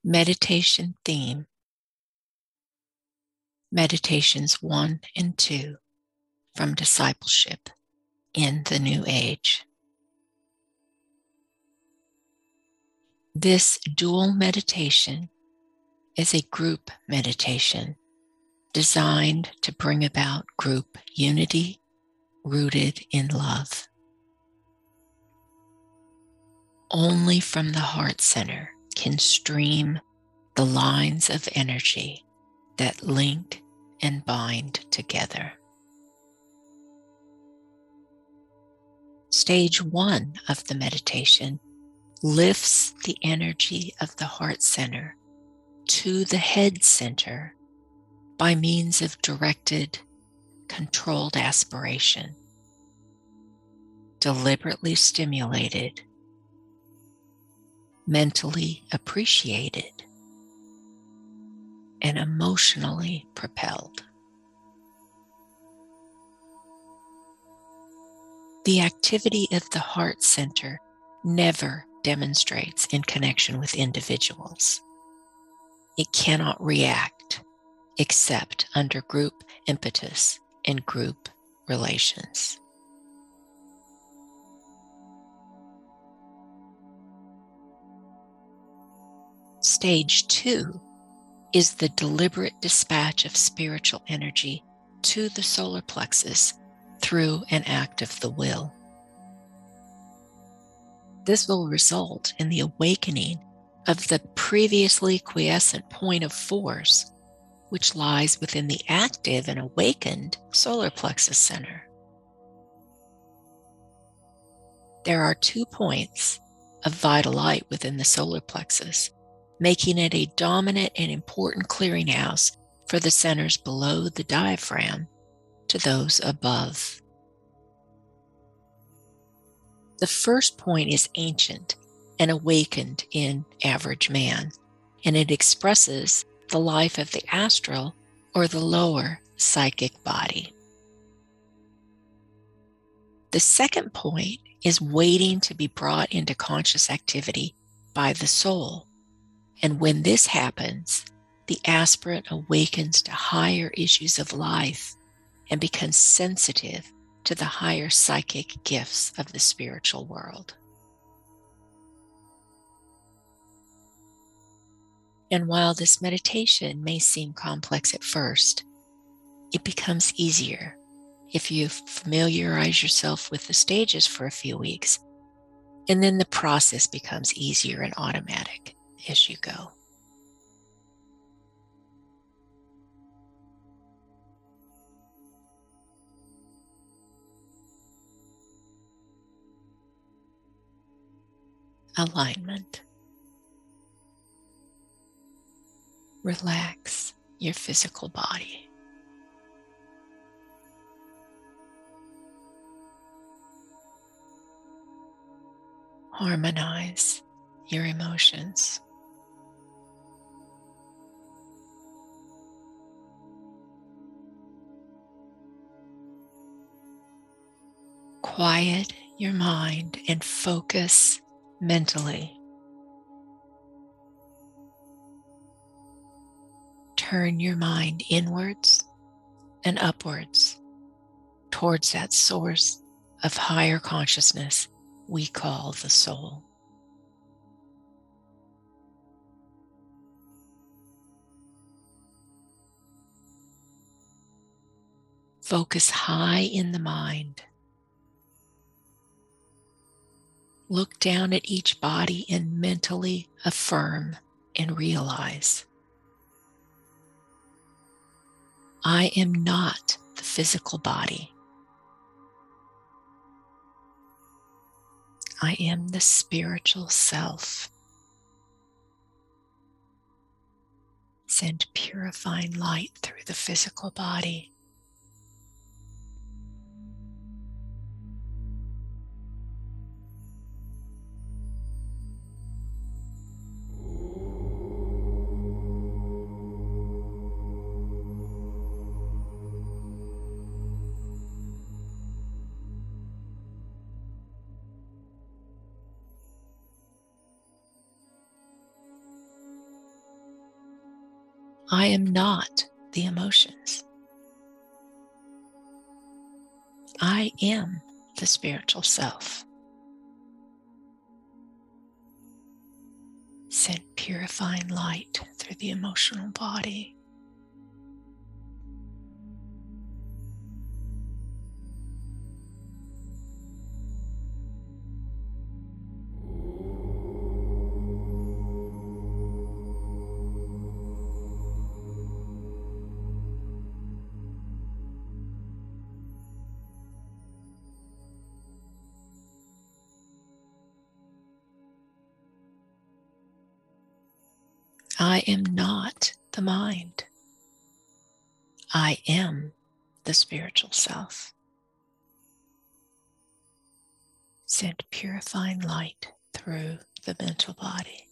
Meditation theme, Meditations 1 and 2 from Discipleship in the New Age. This dual meditation is a group meditation designed to bring about group unity rooted in love. Only from the heart center can stream the lines of energy that link and bind together. Stage 1 of the meditation lifts the energy of the heart center to the head center by means of directed, controlled aspiration, deliberately stimulated, mentally appreciated, and emotionally propelled. The activity of the heart center never demonstrates in connection with individuals. It cannot react except under group impetus and group relations. Stage 2 is the deliberate dispatch of spiritual energy to the solar plexus through an act of the will. This will result in the awakening of the previously quiescent point of force, which lies within the active and awakened solar plexus center. There are 2 points of vital light within the solar plexus, making it a dominant and important clearinghouse for the centers below the diaphragm to those above. The first point is ancient and awakened in average man, and it expresses the life of the astral or the lower psychic body. The second point is waiting to be brought into conscious activity by the soul. And when this happens, the aspirant awakens to higher issues of life and becomes sensitive to the higher psychic gifts of the spiritual world. And while this meditation may seem complex at first, it becomes easier if you familiarize yourself with the stages for a few weeks, and then the process becomes easier and automatic as you go. Alignment. Relax your physical body. Harmonize your emotions. Quiet your mind and focus mentally. Turn your mind inwards and upwards towards that source of higher consciousness we call the soul. Focus high in the mind. Look down at each body and mentally affirm and realize, I am not the physical body. I am the spiritual self. Send purifying light through the physical body. I am not the emotions. I am the spiritual self. Send purifying light through the emotional body. I am not the mind. I am the spiritual self. Send purifying light through the mental body.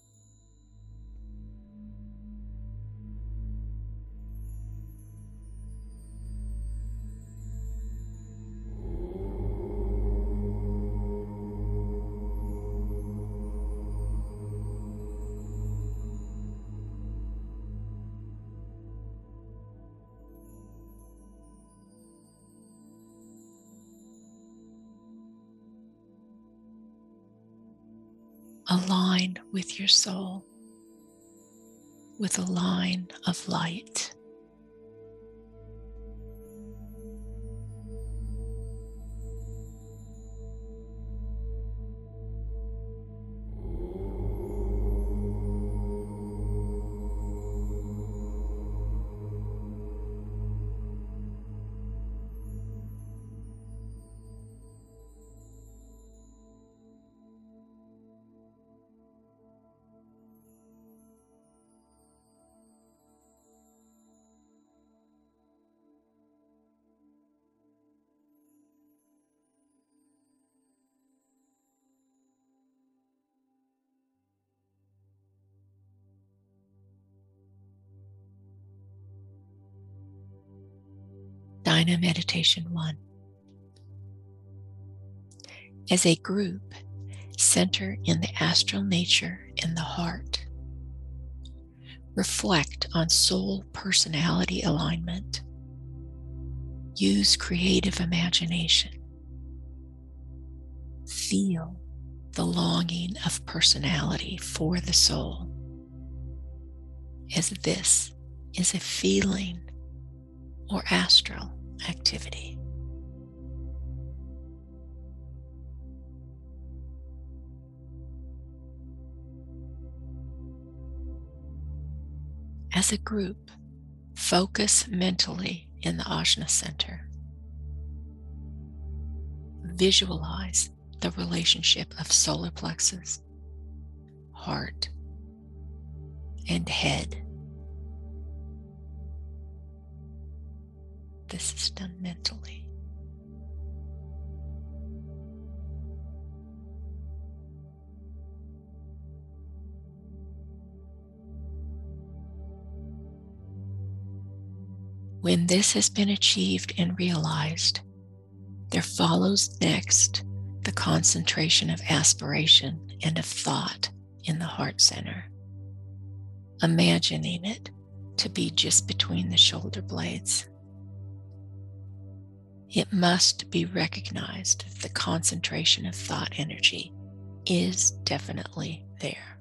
Align with your soul with a line of light. Dhyana Meditation 1. As a group, center in the astral nature in the heart. Reflect on soul personality alignment. Use creative imagination. Feel the longing of personality for the soul, as this is a feeling or astral activity. As a group, focus mentally in the Ajna center. Visualize the relationship of solar plexus, heart, and head. This is done mentally. When this has been achieved and realized, there follows next the concentration of aspiration and of thought in the heart center, imagining it to be just between the shoulder blades. It must be recognized that the concentration of thought energy is definitely there.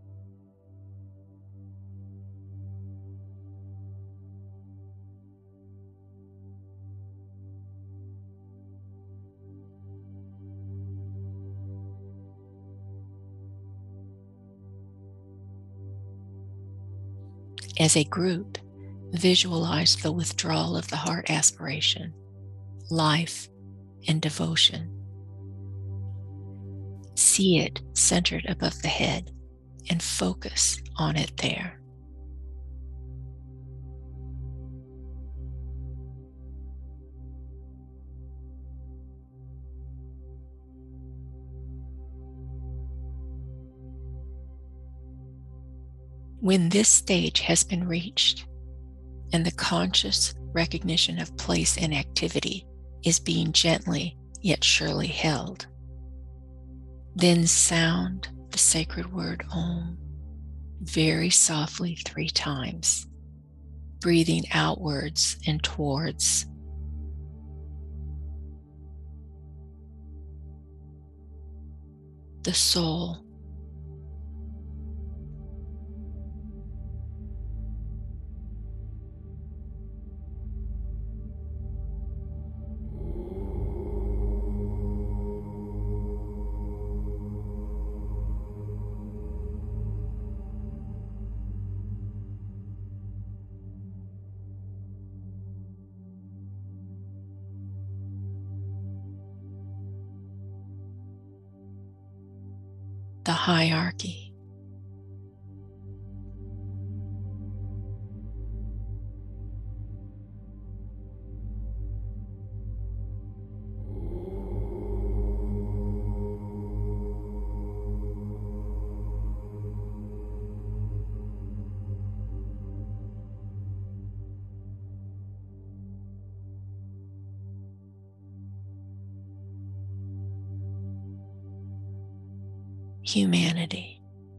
As a group, visualize the withdrawal of the heart aspiration, life, and devotion. See it centered above the head and focus on it there. When this stage has been reached and the conscious recognition of place and activity is being gently yet surely held, then sound the sacred word Om very softly 3 times breathing outwards and towards the soul. The hierarchy. Humanity.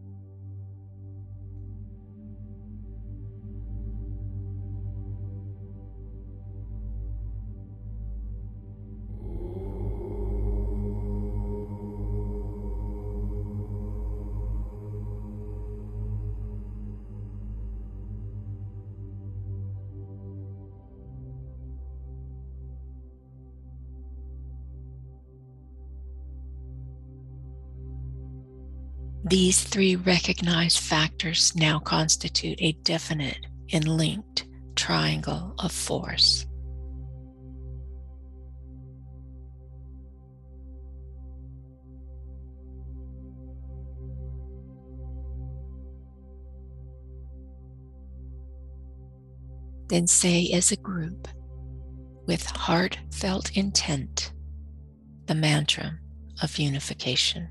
These three recognized factors now constitute a definite and linked triangle of force. Then say as a group, with heartfelt intent, the mantra of unification.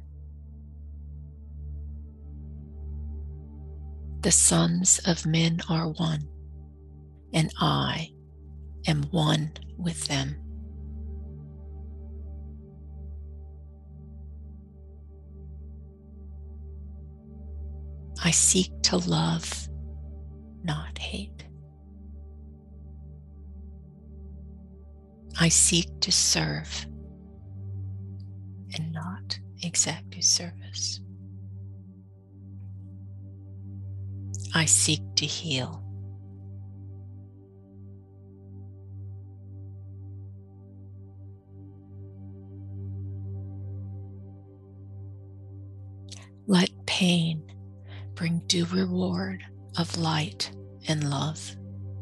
The sons of men are one, and I am one with them. I seek to love, not hate. I seek to serve and not exact service. I seek to heal. Let pain bring due reward of light and love.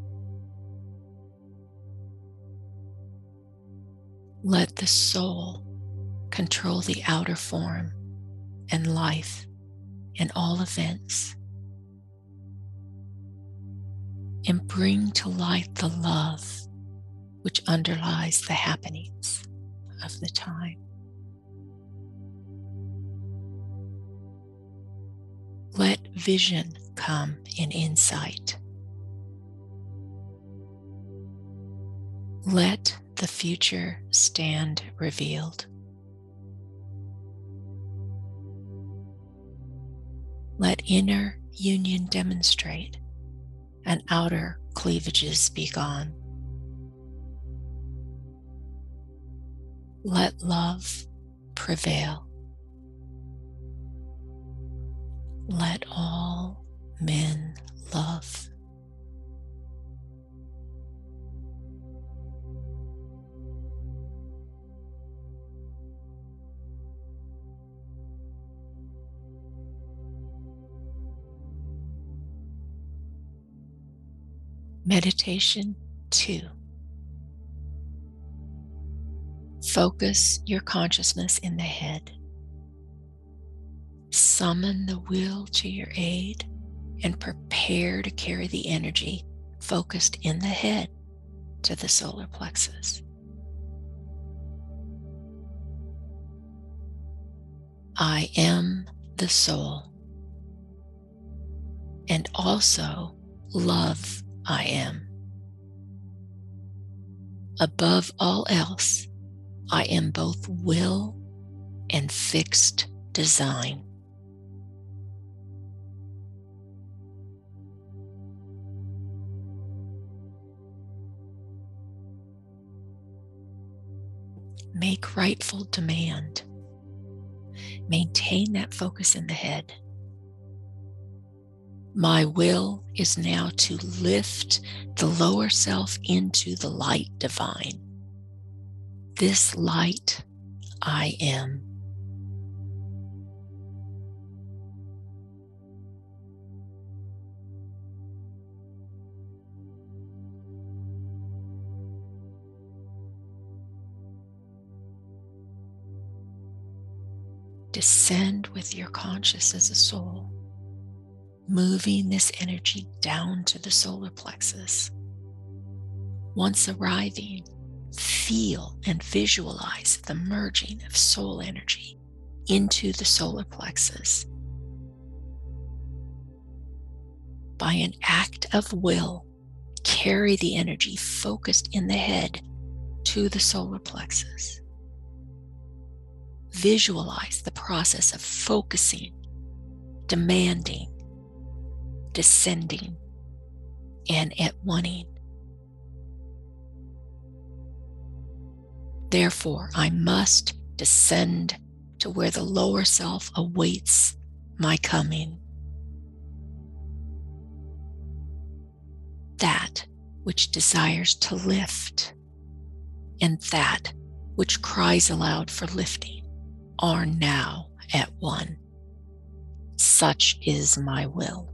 Let the soul control the outer form and life and all events, and bring to light the love which underlies the happenings of the time. Let vision come in insight. Let the future stand revealed. Let inner union demonstrate and outer cleavages be gone. Let love prevail. Let all men love. Meditation 2. Focus your consciousness in the head. Summon the will to your aid and prepare to carry the energy focused in the head to the solar plexus. I am the soul, and also love I am. Above all else, I am both will and fixed design. make rightful demand. Maintain that focus in the head. My will is now to lift the lower self into the light divine. This light I am. Descend with your conscious as a soul, moving this energy down to the solar plexus. Once arriving, feel and visualize the merging of soul energy into the solar plexus. By an act of will, carry the energy focused in the head to the solar plexus. Visualize the process of focusing, demanding, descending, and at oneing. Therefore, I must descend to where the lower self awaits my coming. That which desires to lift and that which cries aloud for lifting are now at one. Such is my will.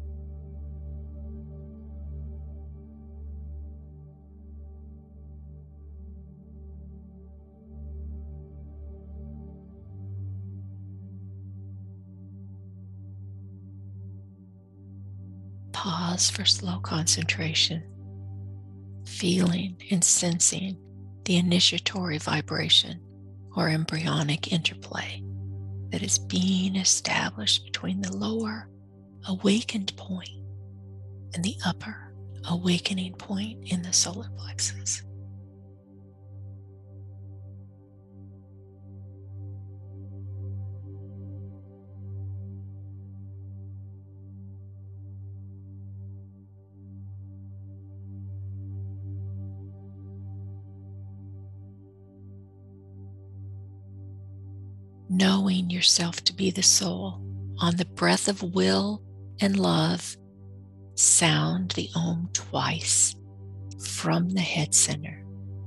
Pause for slow concentration, feeling and sensing the initiatory vibration or embryonic interplay that is being established between the lower awakened point and the upper awakening point in the solar plexus. Knowing yourself to be the soul, on the breath of will and love, sound the Om twice from the head center.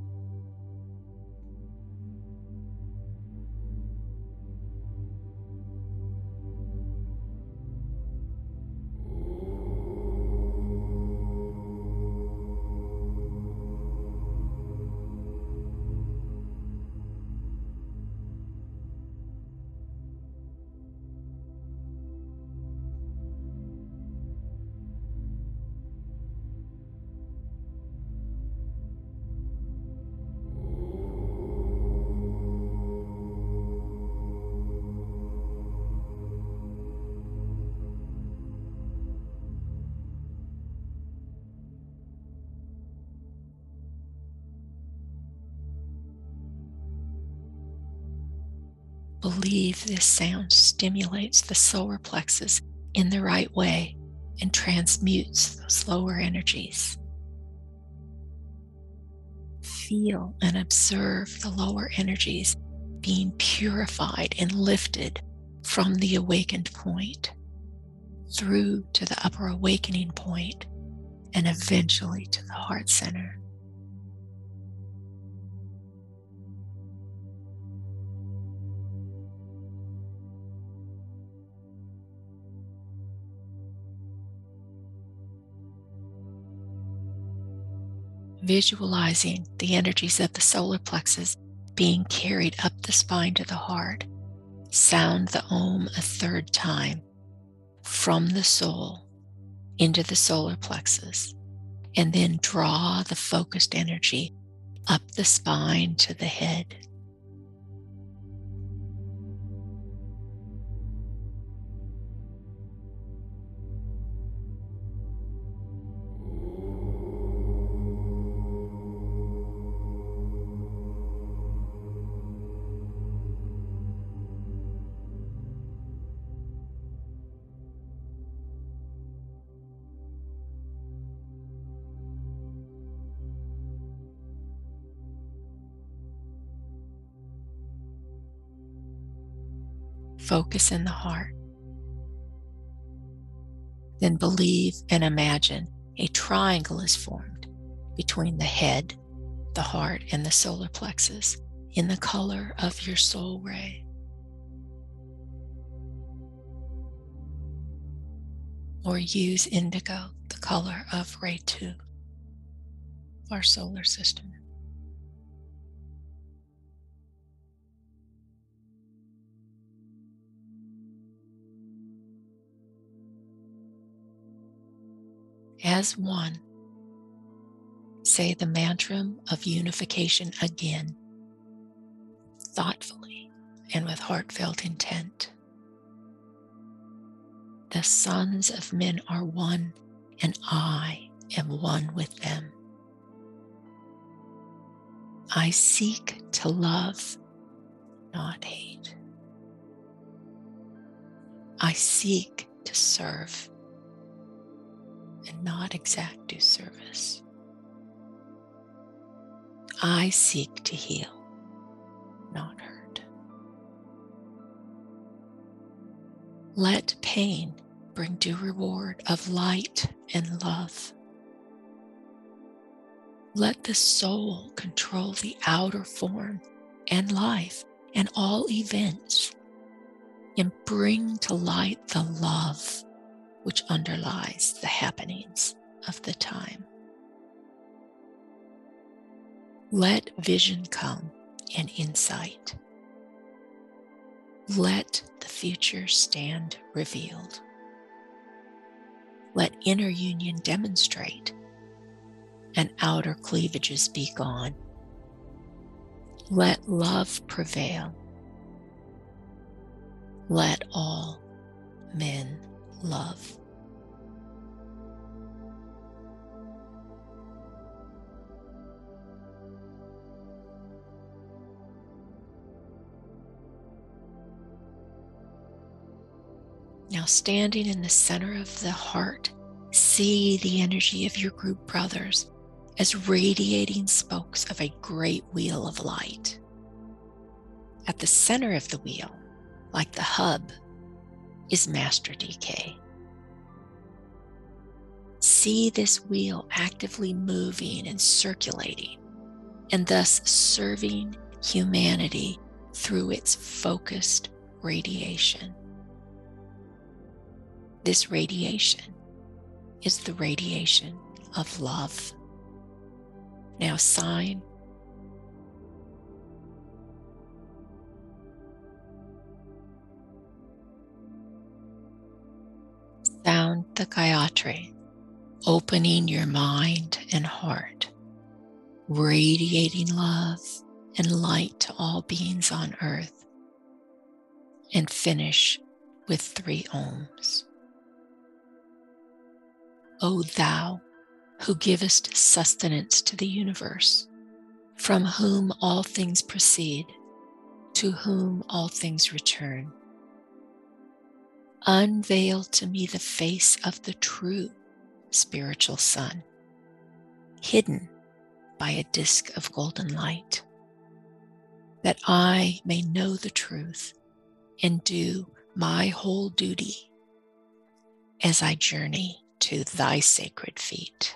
Believe this sound stimulates the solar plexus in the right way and transmutes those lower energies. Feel and observe the lower energies being purified and lifted from the awakened point through to the upper awakening point and eventually to the heart center. Visualizing the energies of the solar plexus being carried up the spine to the heart, sound the Om a third time from the soul into the solar plexus, and then draw the focused energy up the spine to the head. Focus in the heart. Then believe and imagine a triangle is formed between the head, the heart, and the solar plexus in the color of your soul ray. Or use indigo, the color of ray 2, our solar system. As one, say the mantra of unification again, thoughtfully and with heartfelt intent. The sons of men are one, and I am one with them. I seek to love, not hate. I seek to serve and not exact due service. I seek to heal, not hurt. Let pain bring due reward of light and love. Let the soul control the outer form and life and all events, and bring to light the love which underlies the happenings of the time. Let vision come and insight. Let the future stand revealed. Let inner union demonstrate, and outer cleavages be gone. Let love prevail. Let all men love. Now, standing in the center of the heart, see the energy of your group brothers as radiating spokes of a great wheel of light. At the center of the wheel, like the hub, is Master DK. See this wheel actively moving and circulating, and thus serving humanity through its focused radiation. This radiation is the radiation of love. Now sign. Sound the Gayatri, opening your mind and heart, radiating love and light to all beings on earth, and finish with 3 ohms. O thou who givest sustenance to the universe, from whom all things proceed, to whom all things return, unveil to me the face of the true spiritual sun, hidden by a disk of golden light, that I may know the truth and do my whole duty as I journey to thy sacred feet.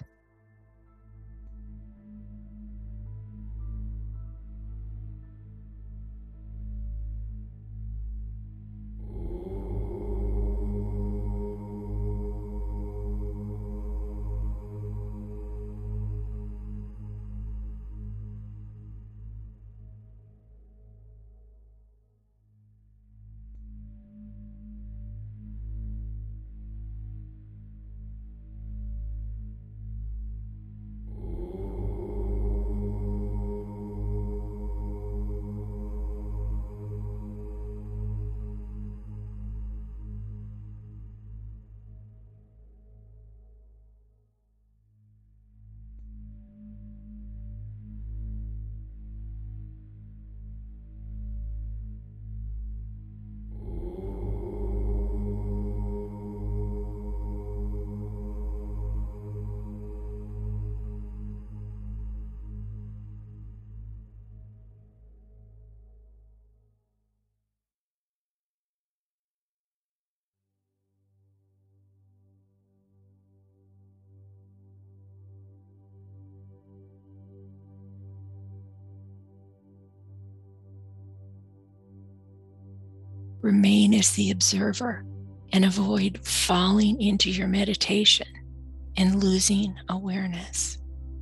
Remain as the observer and avoid falling into your meditation and losing awareness.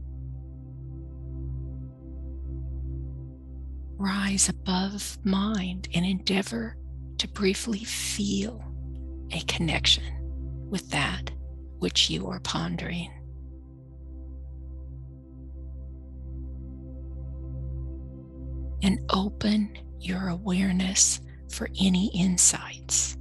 Rise above mind and endeavor to briefly feel a connection with that which you are pondering. And open your awareness for any insights.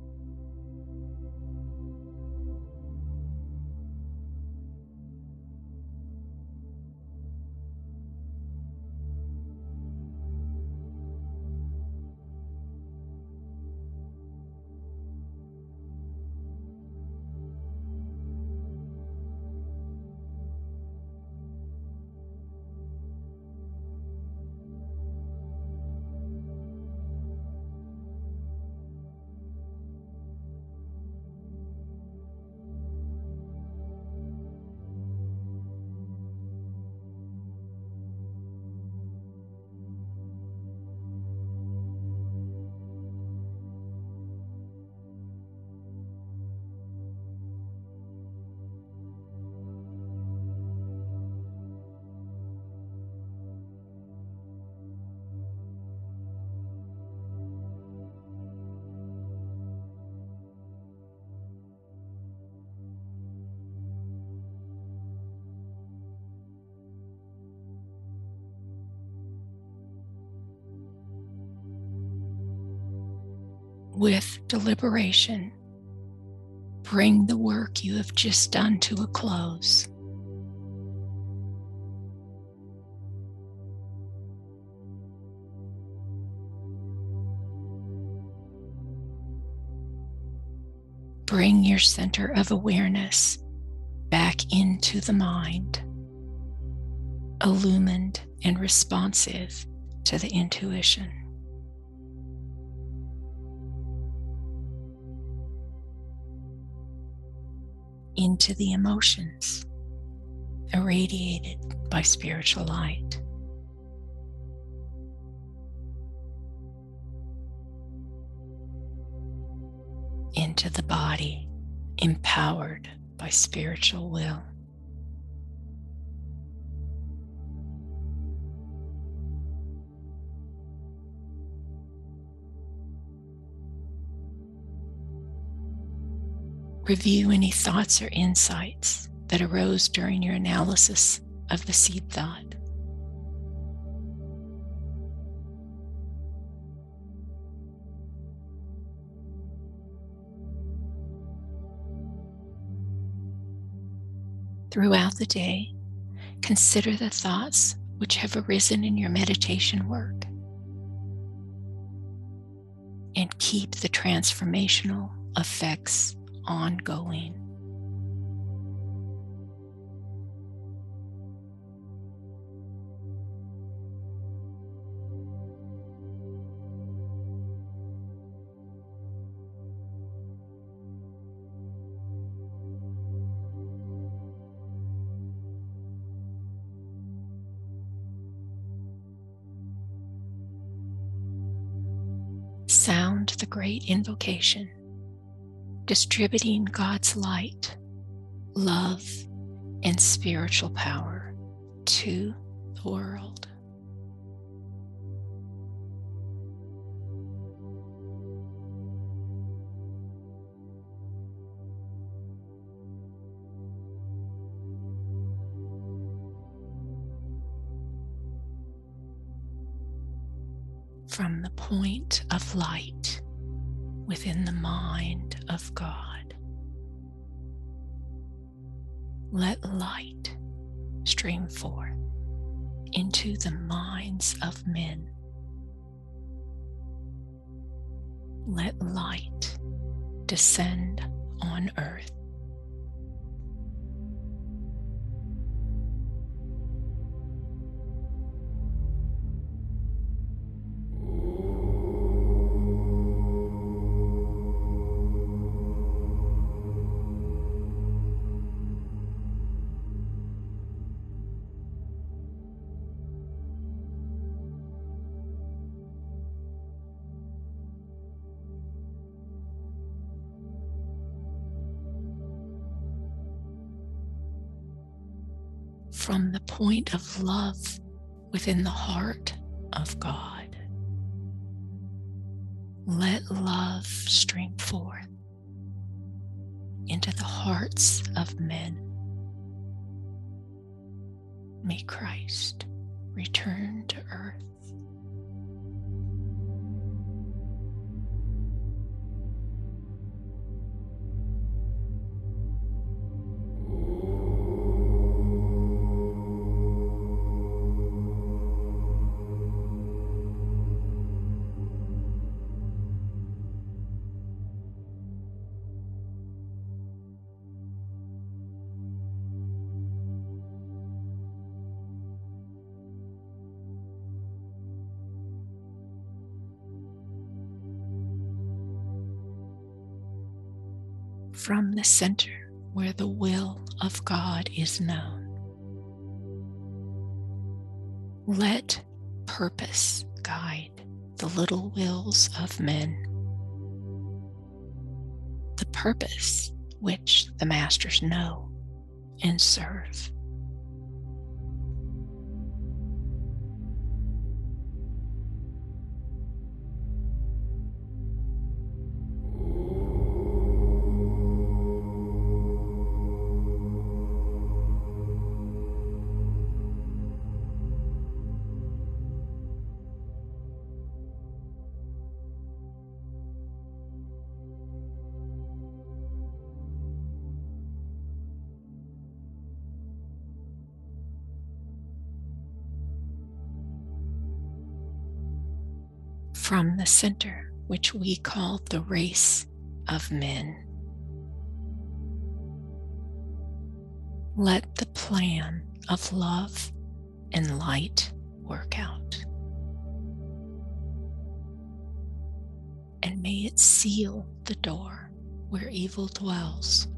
With deliberation, bring the work you have just done to a close. Bring your center of awareness back into the mind, illumined and responsive to the intuition. Into the emotions, irradiated by spiritual light. Into the body, empowered by spiritual will. Review any thoughts or insights that arose during your analysis of the seed thought. Throughout the day, consider the thoughts which have arisen in your meditation work, and keep the transformational effects ongoing. Sound the great invocation, distributing God's light, love, and spiritual power to the world. From the point of light within the mind of God, let light stream forth into the minds of men. Let light descend on earth. from the point of love within the heart of God. Let love stream forth into the hearts of men. May Christ return to earth. From the center where the will of God is known, let purpose guide the little wills of men, the purpose which the masters know and serve. From the center which we call the race of men, let the plan of love and light work out. And may it seal the door where evil dwells.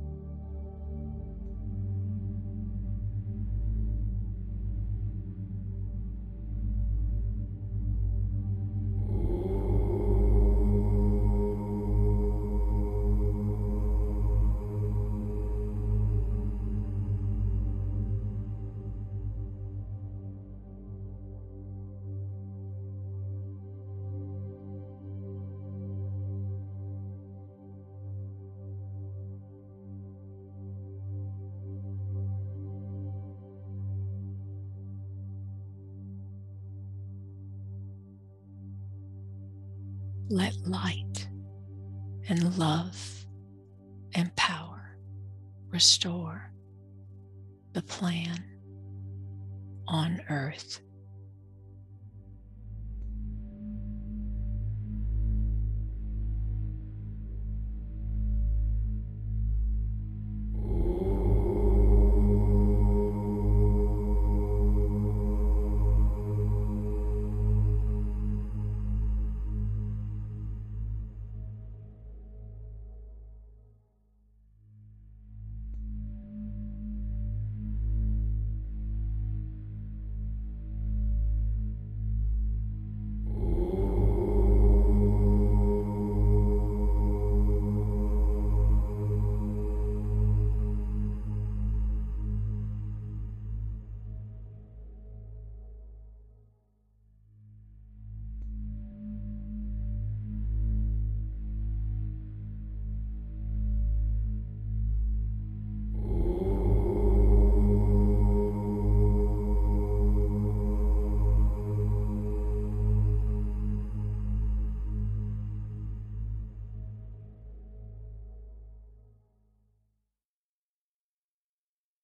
Let light and love and power restore the plan on earth.